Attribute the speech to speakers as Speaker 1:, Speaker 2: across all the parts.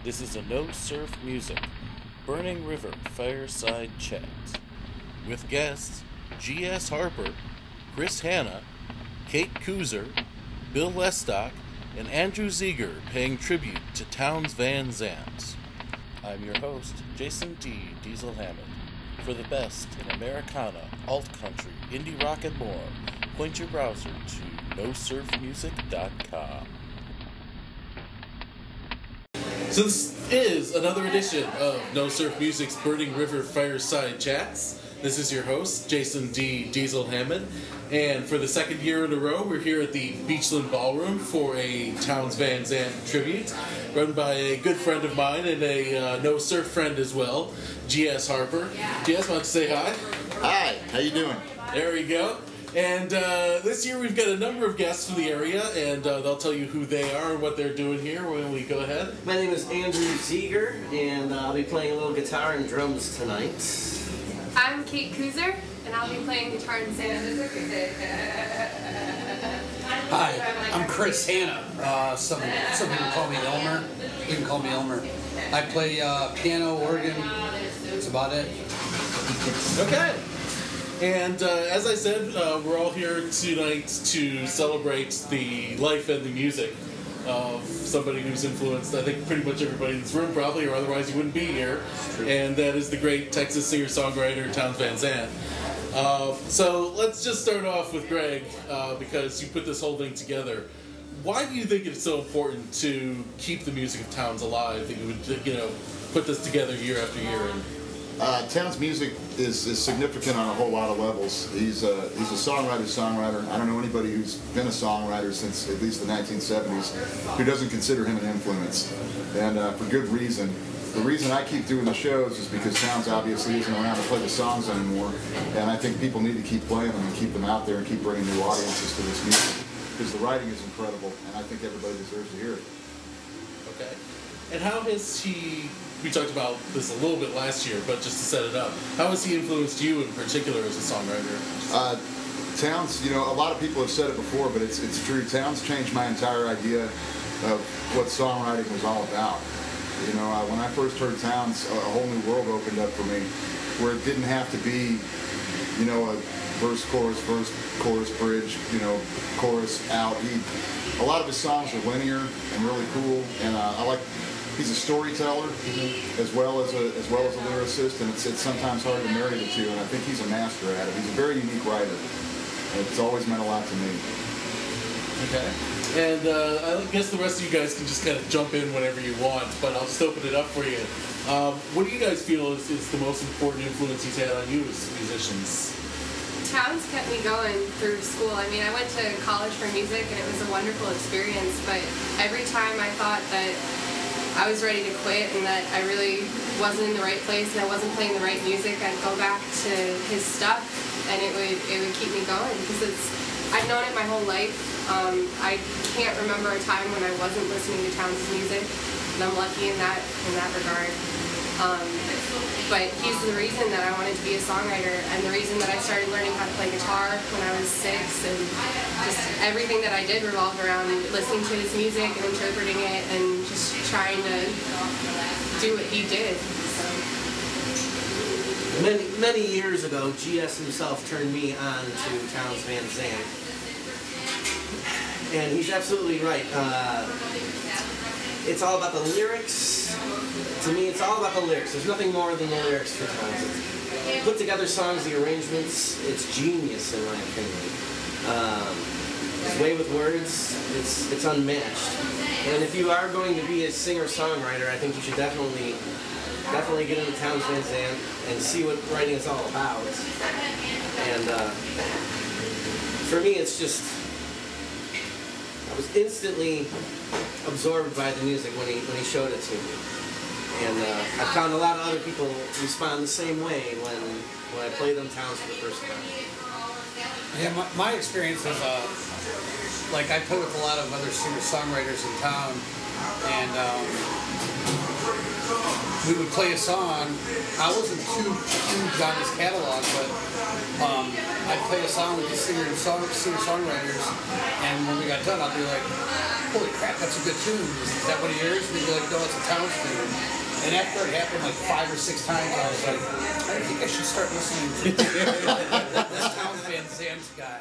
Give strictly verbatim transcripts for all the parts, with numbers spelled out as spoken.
Speaker 1: This is a No Surf Music, Burning River Fireside Chat. With guests G S Harper, Chris Hanna, Kate Kuzer, Bill Lestock, and Andrew Ziegler paying tribute to Townes Van Zandt. I'm your host, Jason D. Diesel Hammond. For the best in Americana, alt-country, indie rock, and more, point your browser to no surf music dot com. So this is another edition of No Surf Music's Burning River Fireside Chats. This is your host, Jason D. Diesel Hammond, and for the second year in a row, we're here at the Beachland Ballroom for a Townes Van Zandt tribute, run by a good friend of mine and a uh, no surf friend as well, G S Harper. G S, why don't you say hi?
Speaker 2: Hi, how you doing?
Speaker 1: There we go. And uh, this year we've got a number of guests from the area, and uh, they'll tell you who they are and what they're doing here when we go ahead.
Speaker 3: My name is Andrew Ziegler, and uh, I'll be playing a little guitar and drums tonight.
Speaker 4: I'm Kate Kuzer, and I'll be playing guitar and singing.
Speaker 5: Hi, I'm Chris Hanna. Uh, some some people call me Elmer. You can call me Elmer. I play uh, piano, organ. That's about it.
Speaker 1: Okay. And uh, as I said, uh, we're all here tonight to celebrate the life and the music of somebody who's influenced, I think, pretty much everybody in this room, probably, or otherwise you wouldn't be here. And that is the great Texas singer-songwriter Townes Van Zandt. Uh, so let's just start off with Greg, uh, because you put this whole thing together. Why do you think it's so important to keep the music of Townes alive, that you would, you know, put this together year after year? And
Speaker 2: Uh, Townes' music is, is significant on a whole lot of levels. He's a, he's a songwriter-songwriter. I don't know anybody who's been a songwriter since at least the nineteen seventies who doesn't consider him an influence, and uh, for good reason. The reason I keep doing the shows is because Townes obviously isn't around to play the songs anymore, and I think people need to keep playing them and keep them out there and keep bringing new audiences to this music, because the writing is incredible, and I think everybody deserves to hear it.
Speaker 1: Okay. And how has he, we talked about this a little bit last year, but just to set it up, how has he influenced you in particular as a songwriter?
Speaker 2: Uh, Townes, you know, a lot of people have said it before, but it's it's true. Townes changed my entire idea of what songwriting was all about. You know, uh, when I first heard Townes, a whole new world opened up for me, where it didn't have to be, you know, a verse, chorus, verse, chorus, bridge, you know, chorus, out. He, a lot of his songs are linear and really cool, and uh, I like. He's a storyteller as well as a as well as a lyricist, and it's it's sometimes hard to marry the two. And I think he's a master at it. He's a very unique writer, and it's always meant a lot to me.
Speaker 1: Okay. And uh, I guess the rest of you guys can just kind of jump in whenever you want, but I'll just open it up for you. Um, what do you guys feel is, is the most important influence he's had on you as musicians?
Speaker 4: Townes kept me going through school. I mean, I went to college for music, and it was a wonderful experience, but every time I thought that I was ready to quit and that I really wasn't in the right place and I wasn't playing the right music, I'd go back to his stuff, and it would it would keep me going, because it's I've known it my whole life. Um, I can't remember a time when I wasn't listening to Townes' music, and I'm lucky in that in that regard. Um, but he's the reason that I wanted to be a songwriter, and the reason that I started learning how to play guitar when I was six, and just everything that I did revolved around listening to his music and interpreting it and just trying to do what he did. So.
Speaker 3: Many many years ago, G S himself turned me on to Townes Van Zandt, and he's absolutely right. Uh, it's all about the lyrics. To me, it's all about the lyrics. There's nothing more than the lyrics for Townes. Put together songs, the arrangements, it's genius in my opinion. Um, his way with words, it's it's unmatched. And if you are going to be a singer-songwriter, I think you should definitely definitely get into Townes Van Zandt and see what writing is all about. And uh, for me, it's just, I was instantly absorbed by the music when he when he showed it to me. And uh, I found a lot of other people respond the same way when when I play them Townes for the first time.
Speaker 5: Yeah, my, my experience is, uh, like, I play with a lot of other singer-songwriters in town, and um, we would play a song. I wasn't too huge on his catalog, but um, I'd play a song with these singer song, singer-songwriters, and when we got done, I'd be like, holy crap, that's a good tune. Is that one of yours? And they'd be like, no, it's a Towns tune. And after it happened like five or six times, I was like, I think I should start listening to this Towns Van Zandt guy.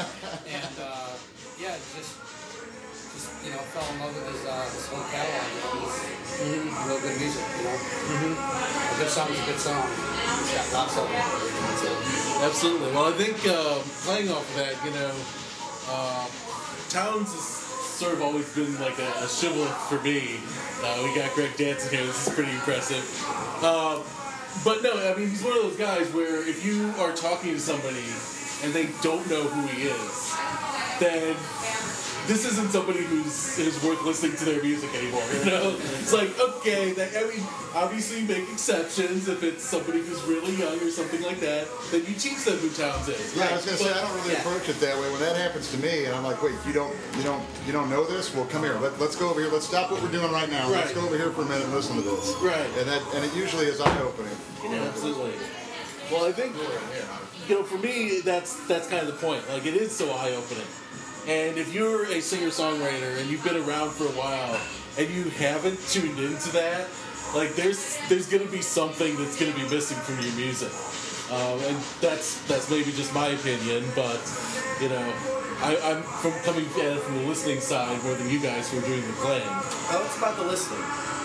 Speaker 5: And uh, yeah, just, just, you know, fell in love with his, uh, his whole catalog. It was mm-hmm. real good music, you know. Mm-hmm. A good song is a good song. It's got lots of them.
Speaker 1: Absolutely. Well, I think uh, playing off of that, you know, uh, Towns has sort of always been like a, a shibboleth for me. Uh, we got Greg Danson here. This is pretty impressive. Uh, but no, I mean, he's one of those guys where if you are talking to somebody and they don't know who he is, then this isn't somebody who's who's worth listening to their music anymore. You know, it's like okay, that, I mean, obviously make exceptions if it's somebody who's really young or something like that. Then you teach them who Towns is.
Speaker 2: Yeah, I was gonna
Speaker 1: But-
Speaker 2: say I don't really
Speaker 3: yeah.
Speaker 2: approach it that way. When that happens to me, and I'm like, wait, you don't, you don't, you don't know this? Well, come here. Let, let's go over here. Let's stop what we're doing right now. Let's
Speaker 1: Right.
Speaker 2: go over here for a minute and listen to this.
Speaker 1: Right.
Speaker 2: And that, and it usually is eye-opening.
Speaker 1: Absolutely. Well, I think you know, for me, that's that's kind of the point. Like, it is so eye-opening. And if you're a singer-songwriter and you've been around for a while and you haven't tuned into that, like there's there's gonna be something that's gonna be missing from your music. Um, and that's that's maybe just my opinion, but you know, I, I'm from coming at it from the listening side more than you guys who are doing the playing.
Speaker 3: Oh, it's about the listening.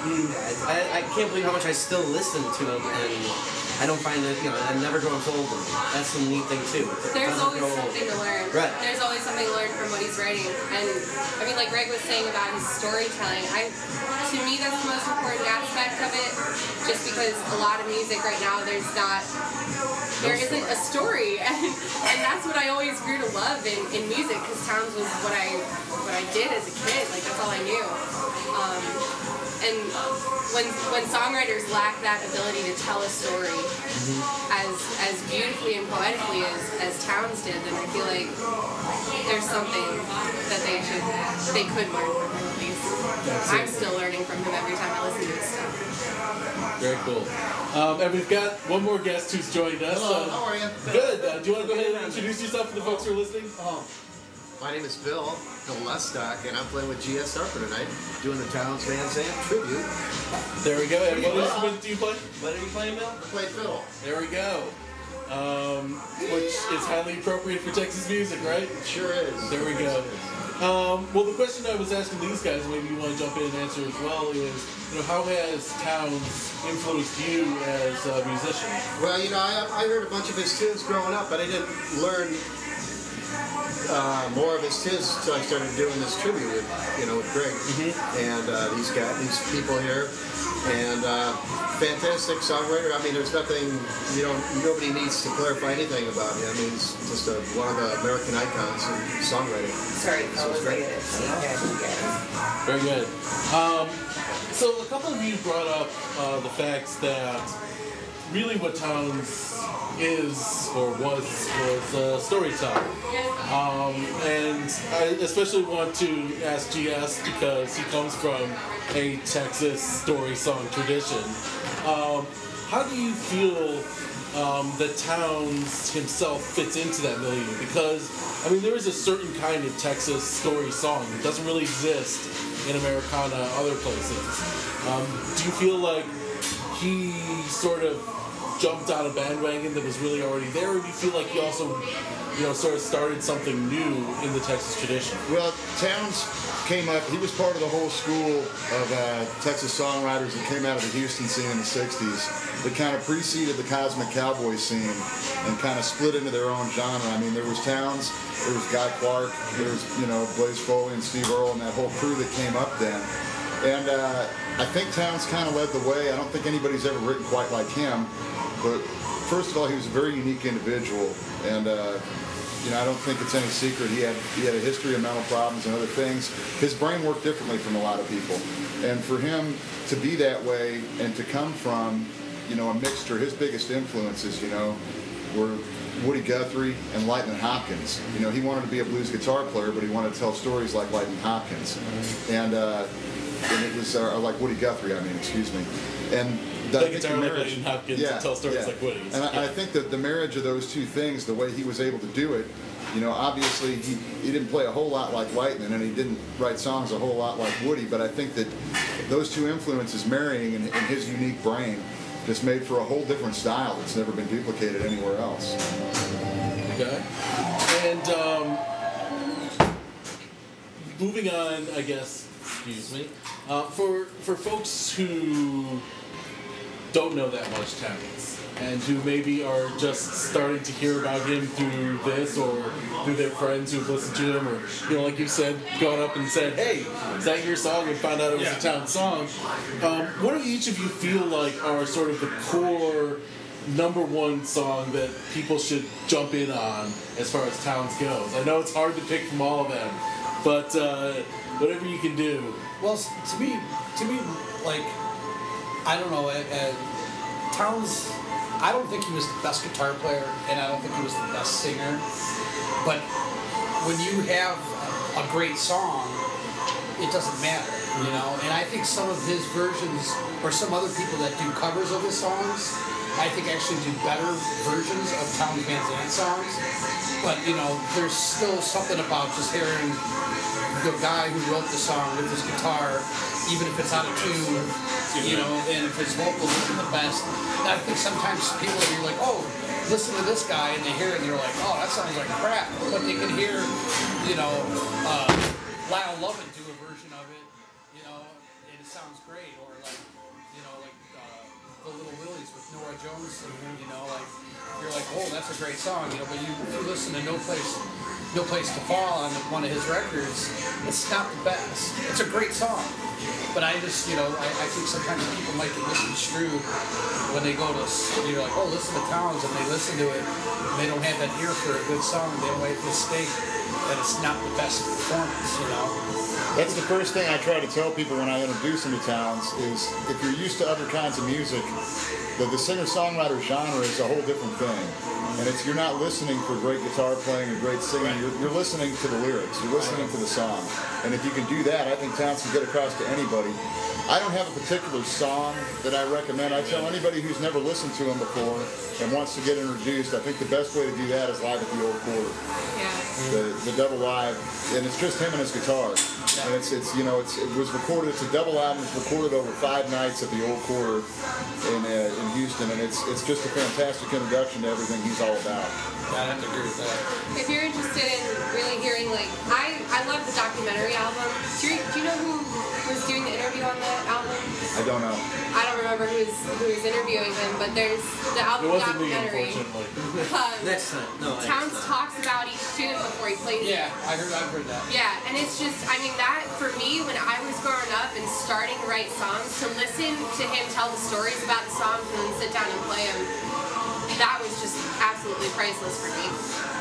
Speaker 3: I, I can't believe how much I still listen to him, and I don't find that, you know, I've never grown old. That's the neat thing, too. It
Speaker 4: There's
Speaker 3: doesn't
Speaker 4: always
Speaker 3: grow old.
Speaker 4: something to learn.
Speaker 3: Right.
Speaker 4: There's always something to learn from what he's writing. And I mean, like Greg was saying about his storytelling, I to me that's the most important aspect of it. Just because a lot of music right now, there's not, there isn't a story, and and that's what I always grew to love in, in music. Because Towns was what I what I did as a kid. Like that's all I knew. Um, and when when songwriters lack that ability to tell a story mm-hmm. as as beautifully and poetically as, as Towns did, then I feel like there's something that they should they could learn from him at least. I'm still learning from him every time I listen to his stuff.
Speaker 1: Very cool. Um, and we've got one more guest who's joined us.
Speaker 6: Hello,
Speaker 1: Uh,
Speaker 6: how are you?
Speaker 1: Good. Uh, do you want to go ahead and introduce yourself to the folks who are listening?
Speaker 6: Oh, my name is Bill, Bill Lestock, and I'm playing with G S Harper tonight, doing the Towns Van Zandt tribute.
Speaker 1: There we go. And what
Speaker 6: Yeah.
Speaker 1: instrument do you play?
Speaker 3: What are you playing, Bill?
Speaker 6: I play fiddle.
Speaker 1: There we go. Um, which is highly appropriate for Texas music, right?
Speaker 6: It sure is.
Speaker 1: There we go. Um, well, the question I was asking these guys, maybe you want to jump in and answer as well, is, you know, how has Towns influenced you as a musician?
Speaker 6: Well, you know, I, I heard a bunch of his tunes growing up, but I didn't learn uh, more of his tunes until I started doing this tribute with, you know, with Greg
Speaker 1: Mm-hmm.
Speaker 6: and uh, these guys, these people here, and uh, fantastic songwriter. I mean, there's nothing, you know, nobody needs to clarify anything about him. I mean, he's just a, one of the American icons in songwriting.
Speaker 7: Sorry,
Speaker 6: So it's great.
Speaker 1: Very good. Um, so a couple of you brought up uh, the fact that really what Towns is or was was a storyteller. Um, and I especially want to ask G S because he comes from a Texas story song tradition. Um, how do you feel um, that Towns himself fits into that milieu? Because, I mean, there is a certain kind of Texas story song that doesn't really exist in Americana other places. Um, do you feel like he sort of jumped on a bandwagon that was really already there, or do you feel like he also, you know, sort of started something new in the Texas tradition?
Speaker 2: Well, Towns came up, he was part of the whole school of uh, Texas songwriters that came out of the Houston scene in the sixties that kind of preceded the Cosmic Cowboy scene and kind of split into their own genre. I mean, there was Towns, there was Guy Clark, there was, you know, Blaze Foley and Steve Earle and that whole crew that came up then. And uh, I think Towns kind of led the way. I don't think anybody's ever written quite like him. But first of all, he was a very unique individual, and uh, you know, I don't think it's any secret he had he had a history of mental problems and other things. His brain worked differently from a lot of people, and for him to be that way and to come from, you know, a mixture. His biggest influences, you know, were Woody Guthrie and Lightning Hopkins. You know, he wanted to be a blues guitar player, but he wanted to tell stories like Lightning Hopkins, and uh, and it was uh, like Woody Guthrie. I mean, excuse me, and
Speaker 1: play
Speaker 2: think
Speaker 1: guitar
Speaker 2: the
Speaker 1: like
Speaker 2: marriage-
Speaker 1: Wayne Hopkins
Speaker 2: yeah,
Speaker 1: and tell stories
Speaker 2: yeah.
Speaker 1: like Woody.
Speaker 2: And I,
Speaker 1: Yeah.
Speaker 2: I think that the marriage of those two things, the way he was able to do it, you know, obviously he, he didn't play a whole lot like Whiteman, and he didn't write songs a whole lot like Woody, but I think that those two influences marrying in, in his unique brain just made for a whole different style that's never been duplicated anywhere else.
Speaker 1: Okay. And um, moving on, I guess, excuse me, uh, for for folks who don't know that much Towns and who maybe are just starting to hear about him through this or through their friends who've listened to him, or, you know, like you said, gone up and said, hey, is that your song, and found out it was
Speaker 5: Yeah.
Speaker 1: a Towns song, um, what do each of you feel like are sort of the core number one song that people should jump in on as far as Towns goes? I know it's hard to pick from all of them, but uh, whatever you can do.
Speaker 5: Well, s- to me, to me, like, I don't know, uh, uh, Towns, I don't think he was the best guitar player, and I don't think he was the best singer, but when you have a great song, it doesn't matter, you know, and I think some of his versions, or some other people that do covers of his songs, I think actually do better versions of Townes Van Zandt songs, but, you know, there's still something about just hearing the guy who wrote the song with his guitar, even if it's out of tune, you know, and if his vocals isn't the best. And I think sometimes people are like, oh, listen to this guy, and they hear it and they're like, oh, that sounds like crap. But they can hear, you know, uh, Lyle Lovett do a version of it, you know, and it sounds great. Or like, you know, like uh, The Little Willies with Nora Jones, you know, like, you're like, oh, that's a great song, you know, but you, if you listen to No Place No Place to Fall on one of his records, it's not the best. It's a great song. But I just, you know, I, I think sometimes people might get misconstrued when they go to, you're like, oh, listen to Towns, and they listen to it, and they don't have that ear for a good song, they might mistake that it's not the best performance, you know?
Speaker 2: That's the first thing I try to tell people when I introduce them to Towns is if you're used to other kinds of music, the, the singer-songwriter genre is a whole different thing. And it's you're not listening for great guitar playing or great singing, you're, you're listening to the lyrics, you're listening to the song. And if you can do that, I think Towns can get across to anybody. I don't have a particular song that I recommend. I tell anybody who's never listened to him before and wants to get introduced, I think the best way to do that is live at the Old Quarter.
Speaker 4: Yeah.
Speaker 2: The, the double live, and it's just him and his guitar. And it's, it's you know, it's, it was recorded, it's a double album, it's recorded over five nights at the Old Quarter in, uh, in Houston, and it's, it's just a fantastic introduction to everything he's all about.
Speaker 5: I have to agree with that.
Speaker 4: If you're interested in really hearing, like, I, I love the documentary album. Do you, do you know who was doing the interview on that album?
Speaker 2: I don't know.
Speaker 4: I don't remember who was, who was interviewing him, but there's the
Speaker 1: It
Speaker 4: album
Speaker 1: wasn't me,
Speaker 4: documentary.
Speaker 1: unfortunately.
Speaker 4: Um,
Speaker 3: Next time. No, next
Speaker 4: Towns
Speaker 3: time.
Speaker 4: talks about each tune before he plays it.
Speaker 5: Yeah, I heard, I've heard that.
Speaker 4: Yeah, and it's just, I mean, that for me, when I was growing up and starting to write songs, to listen to him tell the stories about the songs and then sit down and play them, that was just absolutely priceless for me.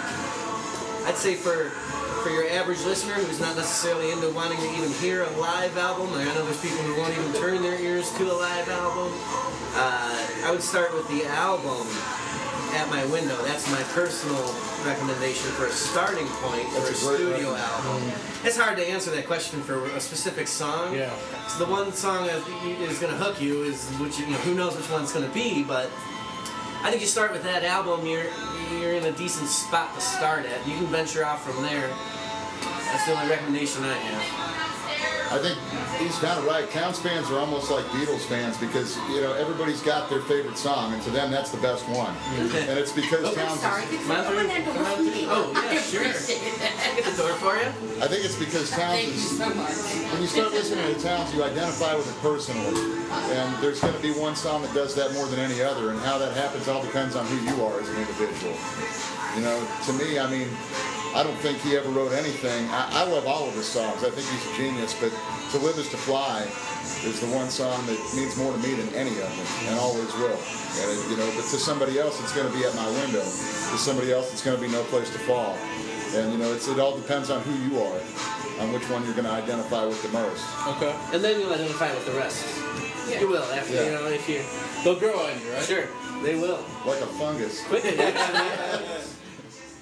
Speaker 3: I'd say for for your average listener who's not necessarily into wanting to even hear a live album, like I know there's people who won't even turn their ears to a live album, uh, I would start with the album At My Window. That's my personal recommendation for a starting point for a
Speaker 2: That's a great
Speaker 3: studio
Speaker 2: record.
Speaker 3: album. It's hard to answer that question for a specific song.
Speaker 1: Yeah.
Speaker 3: So the one song that is going to hook you is, which you know, who knows which one it's going to be, but I think you start with that album, you're you're in a decent spot to start at. You can venture off from there. That's the only recommendation I have.
Speaker 2: I think he's kind of right. Towns fans are almost like Beatles fans because, you know, everybody's got their favorite song, and to them that's the best one. And it's because
Speaker 3: Oh,
Speaker 2: Towns
Speaker 4: Sorry,
Speaker 2: is,
Speaker 4: could
Speaker 3: Come on
Speaker 4: someone
Speaker 3: through.
Speaker 4: handle
Speaker 3: Come on
Speaker 4: me?
Speaker 3: through. Oh, yeah, sure. I'll get the door for you.
Speaker 2: I think it's because Towns
Speaker 7: Thank you
Speaker 2: is,
Speaker 7: so much.
Speaker 2: when you start listening to Towns, you identify with it personally. And there's going to be one song that does that more than any other, and how that happens all depends on who you are as an individual. You know, to me, I mean, I don't think he ever wrote anything. I, I love all of his songs. I think he's a genius, but To Live Is to Fly is the one song that means more to me than any of them, and always will. And it, you know, but to somebody else, it's going to be At My Window. To somebody else, it's going to be No Place to Fall. And you know, it's, it all depends on who you are, on which one you're going to identify with the most.
Speaker 1: Okay.
Speaker 3: And then you'll identify with the rest.
Speaker 4: Yeah.
Speaker 3: You will, after,
Speaker 2: Yeah.
Speaker 3: you know, if you...
Speaker 1: They'll grow on you, right?
Speaker 3: Sure, they will.
Speaker 2: Like a fungus.
Speaker 3: Quickly, actually.
Speaker 1: Um,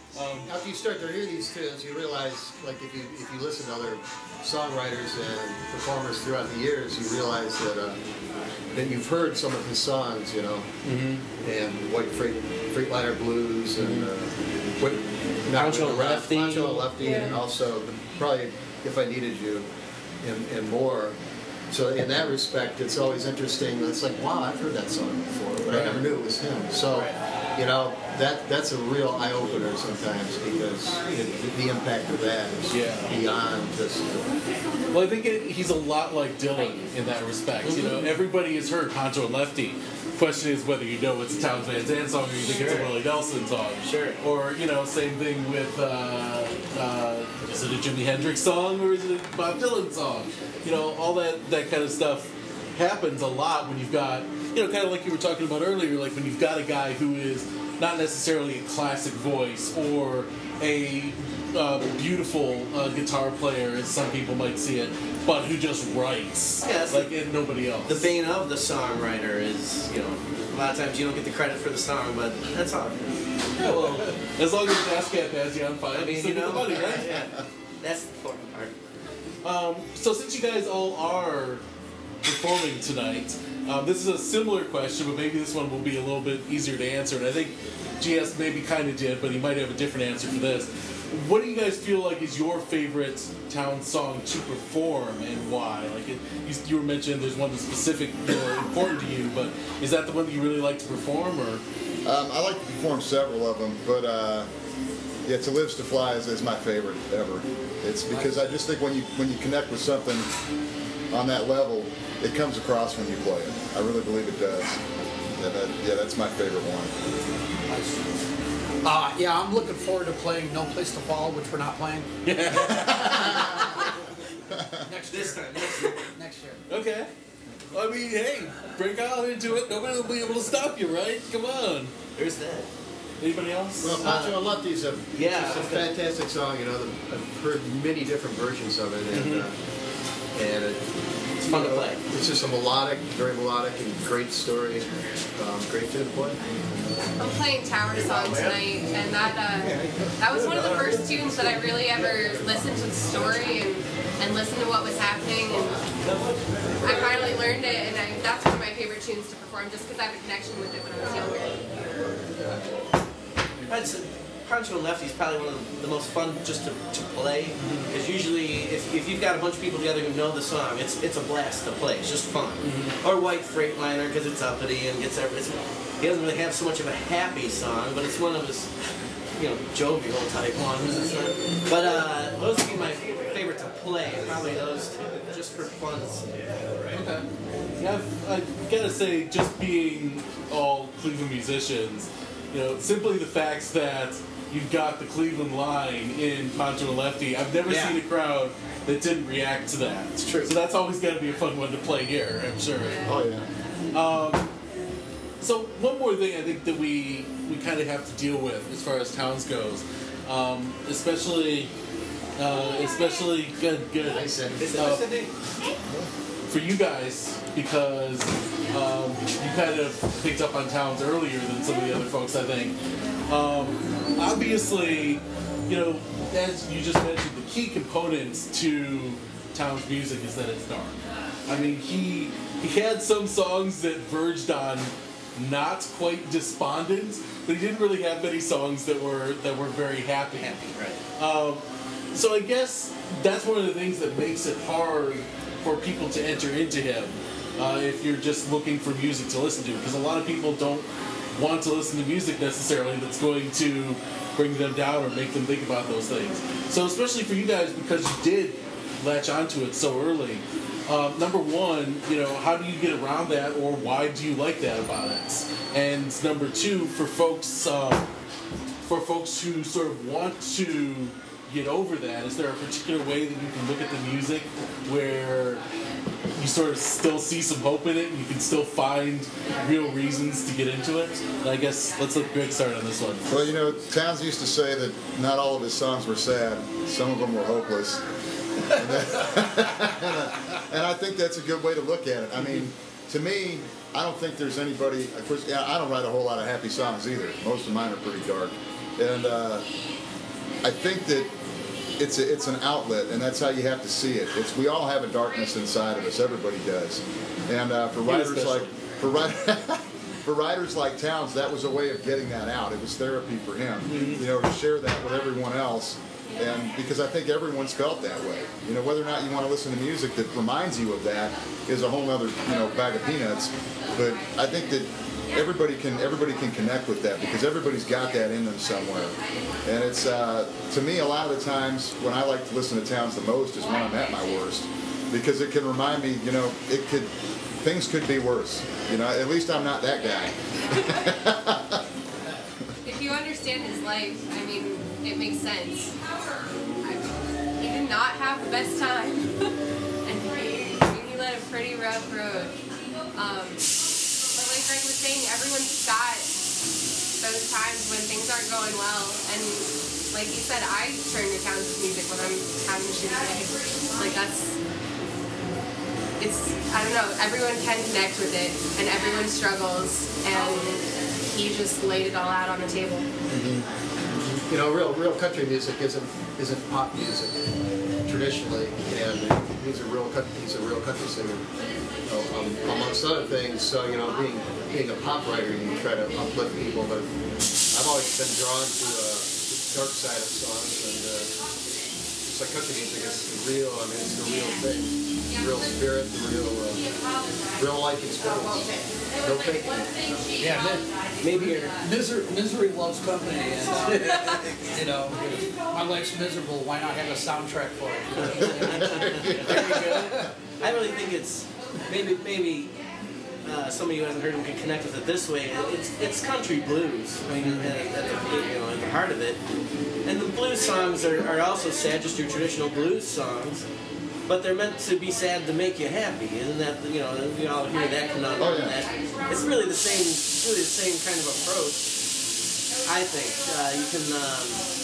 Speaker 6: after you start to hear these tunes, you realize, like if you if you listen to other songwriters and performers throughout the years, you realize that uh, that you've heard some of his songs, you know, mm-hmm. and White Freight, Freightliner Blues and uh, what,
Speaker 3: Pancho and
Speaker 6: Rap,
Speaker 3: Lefty,
Speaker 6: Pancho and Lefty,
Speaker 4: Yeah.
Speaker 6: and also probably If I Needed You, and, and more. So in that respect, it's always interesting. It's like, wow, I've heard that song before, but I never knew it was him. So, you know, that that's a real eye opener sometimes because it, the impact of that is
Speaker 1: Yeah.
Speaker 6: beyond just.
Speaker 1: Well, I think it, he's a lot like Dylan in that respect. You know, everybody has heard Pancho and Lefty. Question is whether you know it's a Townes Van Zandt song or you think
Speaker 3: Sure.
Speaker 1: it's a Willie Nelson song.
Speaker 3: Sure.
Speaker 1: Or, you know, same thing with, uh, uh, is it a Jimi Hendrix song or is it a Bob Dylan song? You know, all that, that kind of stuff happens a lot when you've got, you know, kind of like you were talking about earlier, like when you've got a guy who is not necessarily a classic voice or a uh, beautiful uh, guitar player, as some people might see it, but who just writes
Speaker 3: Yeah, that's
Speaker 1: like
Speaker 3: the-
Speaker 1: and nobody else.
Speaker 3: The bane of the songwriter is, you know, a lot of times you don't get the credit for the song, but that's all.
Speaker 1: Yeah, well, as long as ASCAP has you on file,
Speaker 3: I mean,
Speaker 1: still
Speaker 3: you
Speaker 1: get
Speaker 3: know,
Speaker 1: the money, right?
Speaker 3: yeah, that's the important part.
Speaker 1: Um, so since you guys all are performing tonight, um, this is a similar question, but maybe this one will be a little bit easier to answer. And I think G S maybe kind of did, but he might have a different answer for this. What do you guys feel like is your favorite town song to perform, and why? Like it, you, you were mentioning there's one that's specific, you know, important to you, but is that the one that you really like to perform, or?
Speaker 2: Um, I like to perform several of them, but uh, yeah, "To Live's to Fly" is, is my favorite ever. It's because I just think when you when you connect with something on that level, it comes across when you play it. I really believe it does. And that, yeah, that's my favorite one.
Speaker 5: Uh, yeah, I'm looking forward to playing No Place to Fall, which we're not playing. Next
Speaker 3: This
Speaker 5: year.
Speaker 3: time, next year.
Speaker 5: Next year.
Speaker 1: Okay. I mean, hey, break out into it. Nobody will be able to stop you, right? Come on.
Speaker 3: There's that.
Speaker 1: Anybody else?
Speaker 6: Well, Pancho and Lefty's a,
Speaker 3: Yeah,
Speaker 6: it's a
Speaker 3: okay.
Speaker 6: fantastic song. You know, the, I've heard many different versions of it, and uh, and it,
Speaker 3: It's fun to play.
Speaker 6: it's just a melodic, very melodic, and great story. Um, great tune to play.
Speaker 4: I'm playing Tower Song tonight, and that uh, that was one of the first tunes that I really ever listened to the story and, and listened to what was happening. And I finally learned it, and I, that's one of my favorite tunes to perform, just because I have a connection with it when I was younger.
Speaker 3: That's, Pancho and Lefty is probably one of the, the most fun just to, to play. Because usually, if, if you've got a bunch of people together who know the song, it's it's a blast to play. It's just fun. Or White Freightliner because it's uppity and gets every. It's, he doesn't really have so much of a happy song, but it's one of his, you know, jovial type ones. It's not- But uh, those would be my favorite to play. Probably those two, just for fun.
Speaker 1: Okay. Yeah, I've, I've got to say, just being all Cleveland musicians, you know, simply the fact that you've got the Cleveland line in Pancho and Lefty, I've never
Speaker 3: Yeah.
Speaker 1: seen a crowd that didn't react to that.
Speaker 3: It's true.
Speaker 1: So that's always got to be a fun one to play here, I'm sure.
Speaker 2: Oh yeah.
Speaker 1: So one more thing I think that we we kind of have to deal with as far as towns goes, um, especially uh, especially good good.
Speaker 6: I said,
Speaker 1: Uh, for you guys, because um, you kind of picked up on towns earlier than some of the other folks, I think. Um, obviously, you know, as you just mentioned, the key components to Town's music is that it's dark. I mean, he he had some songs that verged on not quite despondent, but he didn't really have many songs that were that were very happy.
Speaker 3: Happy, right?
Speaker 1: Um, so I guess that's one of the things that makes it hard for people to enter into him uh, if you're just looking for music to listen to, because a lot of people don't want to listen to music necessarily that's going to bring them down or make them think about those things. So especially for you guys, because you did latch onto it so early, um, number one, you know, how do you get around that, or why do you like that about it? And number two, for folks uh, for folks who sort of want to get over that, is there a particular way that you can look at the music where you sort of still see some hope in it and you can still find real reasons to get into it? And I guess let's let Greg start on this one.
Speaker 2: Well, you know, Towns used to say that not all of his songs were sad. Some of them were hopeless. And, that, and I think that's a good way to look at it. I mean, to me, I don't think there's anybody, of course, yeah, I don't write a whole lot of happy songs either. Most of mine are pretty dark. And, uh, I think that it's a, it's an outlet, and that's how you have to see it. It's we all have a darkness inside of us. Everybody does, and uh, for writers
Speaker 1: especially.
Speaker 2: like for writers. For writers like Townes, that was a way of getting that out. It was therapy for him,
Speaker 1: Mm-hmm.
Speaker 2: you know, to share that with everyone else. And because I think everyone's felt that way. You know, whether or not you want to listen to music that reminds you of that is a whole other, you know, bag of peanuts. But I think that everybody can everybody can connect with that because everybody's got that in them somewhere. And it's, uh, to me, a lot of the times when I like to listen to Townes the most is when I'm at my worst. Because it can remind me, you know, it could... things could be worse. You know, at least I'm not that guy.
Speaker 4: If you understand his life, I mean, it makes sense. I, he did not have the best time. And he, I mean, he led a pretty rough road. Um, but like Greg was saying, everyone's got those times when things aren't going well. And like he said, I turn to Townes' music when I'm having a shitty day. Like that's... It's, I don't know, everyone can connect with it, and everyone struggles, and he just laid it all out on the table.
Speaker 6: You know, real real country music isn't isn't pop music traditionally, and he's a real coun- he's a real country singer. You know, um, amongst other things, so you know, being being a pop writer, you try to uplift people, but I've always been drawn to uh, the dark side of songs, and uh, it's like country music is real. I mean, it's the real thing, the real spirit, the real uh, real life experience. No faking.
Speaker 5: Yeah, man.
Speaker 3: Maybe you're...
Speaker 5: Misery, misery loves company, and uh, you know, if my life's miserable. Why not have a soundtrack for it?
Speaker 3: There you go. I really think it's maybe maybe uh, somebody who hasn't heard him can connect with it this way. It's it's country blues. I mean, at, at the, you know, at the heart of it. And the blues songs are, are also sad, just your traditional blues songs. But they're meant to be sad to make you happy, isn't that, you know, we all hear that conundrum.
Speaker 2: Oh, yeah.
Speaker 3: That it's really the same, really the same kind of approach. I think uh, you can um,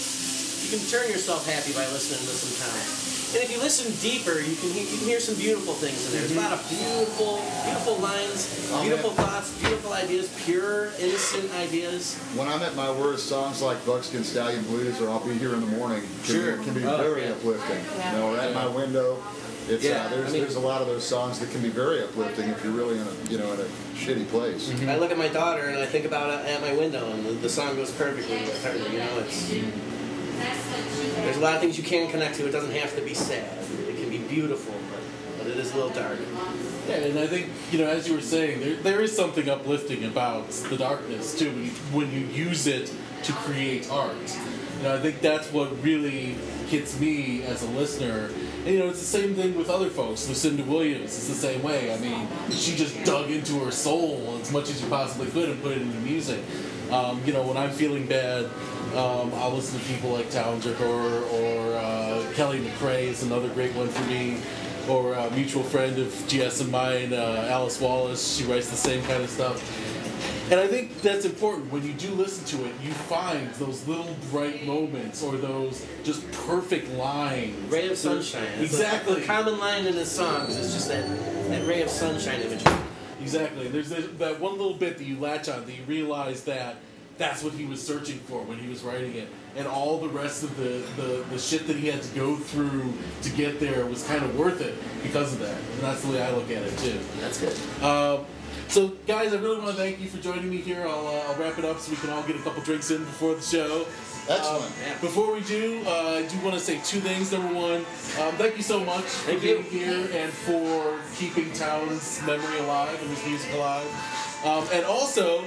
Speaker 3: you can turn yourself happy by listening to some Townes. And if you listen deeper, you can hear, you can hear some beautiful things in there. There's a lot of beautiful, beautiful lines,
Speaker 2: Oh,
Speaker 3: beautiful
Speaker 2: man.
Speaker 3: thoughts, beautiful ideas, pure, innocent ideas.
Speaker 2: When I'm at my worst, songs like Buckskin Stallion Blues or I'll Be Here in the Morning can,
Speaker 3: Sure.
Speaker 2: be, can be
Speaker 3: Oh,
Speaker 2: very
Speaker 3: yeah.
Speaker 2: uplifting.
Speaker 4: Yeah.
Speaker 2: You know, or at my window, it's
Speaker 3: Yeah,
Speaker 2: uh, there's
Speaker 3: I mean-
Speaker 2: there's a lot of those songs that can be very uplifting if you're really in a you know in a shitty place.
Speaker 3: I look at my daughter and I think about it at my window, and the, the song goes perfectly with her. You know, it's there's a lot of things you can connect to. It doesn't have to be sad. It can be beautiful, but, but it is a little dark.
Speaker 1: Yeah, and I think, you know, as you were saying, there, there is something uplifting about the darkness, too, when you, when you use it to create art. You know, I think that's what really hits me as a listener. And, you know, it's the same thing with other folks. Lucinda Williams is the same way. I mean, she just dug into her soul as much as you possibly could and put it into music. Um, you know, when I'm feeling bad, um, I'll listen to people like Townes or her, or uh, Kelly McRae is another great one for me. Or a mutual friend of G S and mine, uh, Alice Wallace. She writes the same kind of stuff. And I think that's important. When you do listen to it, you find those little bright moments or those just perfect lines.
Speaker 3: Ray of sunshine. It's a-
Speaker 1: Exactly.
Speaker 3: A common line in his songs is just that, that ray of sunshine imagery.
Speaker 1: Exactly. There's that that one little bit that you latch on that you realize that that's what he was searching for when he was writing it. And all the rest of the, the, the shit that he had to go through to get there was kind of worth it because of that. And that's the way I look at it, too.
Speaker 3: That's good.
Speaker 1: Um, so, guys, I really want to thank you for joining me here. I'll, uh, I'll wrap it up so we can all get a couple drinks in before the show.
Speaker 2: Excellent.
Speaker 1: Um, before we do, uh, I do want to say two things. Number one, um, thank you so much
Speaker 3: Thank
Speaker 1: for
Speaker 3: you.
Speaker 1: being here and for keeping Townes' memory alive and his music alive. Um, and also,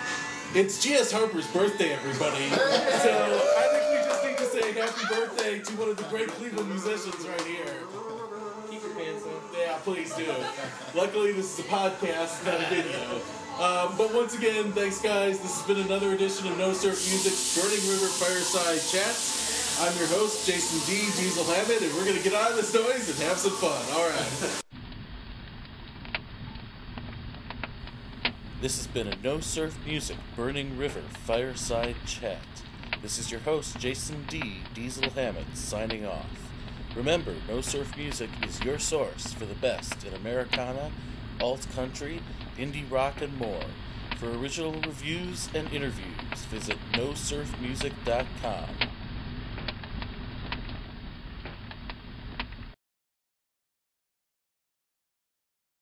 Speaker 1: it's G S Harper's birthday, everybody. So I think we just need to say happy birthday to one of the great Cleveland musicians right here.
Speaker 3: Keep your pants on.
Speaker 1: Yeah, please do. Luckily, this is a podcast, not a video. Um, but once again, thanks, guys. This has been another edition of No Surf Music's Burning River Fireside Chats. I'm your host, Jason D. Diesel Hammond, and we're going to get out of this noise and have some fun. All right. This has been a No Surf Music Burning River Fireside Chat. This is your host, Jason D. Diesel Hammond, signing off. Remember, No Surf Music is your source for the best in Americana, alt country, indie rock, and more. For original reviews and interviews, visit no surf music dot com.